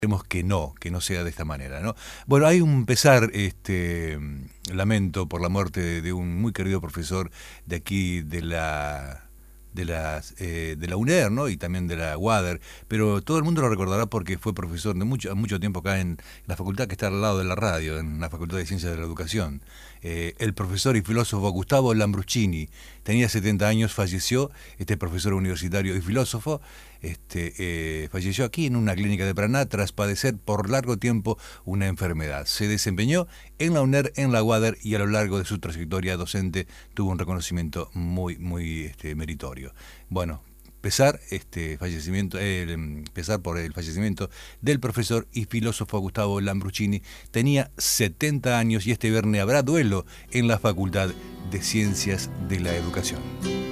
Esperemos que no sea de esta manera, ¿no? Bueno, hay un pesar, lamento por la muerte de un muy querido profesor de aquí de la UNER, ¿no? Y también de la UADER, pero todo el mundo lo recordará porque fue profesor de mucho tiempo acá en la facultad que está al lado de la radio, en la Facultad de Ciencias de la Educación. El profesor y filósofo Gustavo Lambruschini tenía 70 años, falleció, este profesor universitario y filósofo, falleció aquí en una clínica de Paraná tras padecer por largo tiempo una enfermedad. Se desempeñó en la UNER, en la UADER y a lo largo de su trayectoria docente tuvo un reconocimiento muy meritorio. Bueno, pesar por el fallecimiento del profesor y filósofo Gustavo Lambruschini. Tenía 70 años y este viernes habrá duelo en la Facultad de Ciencias de la Educación.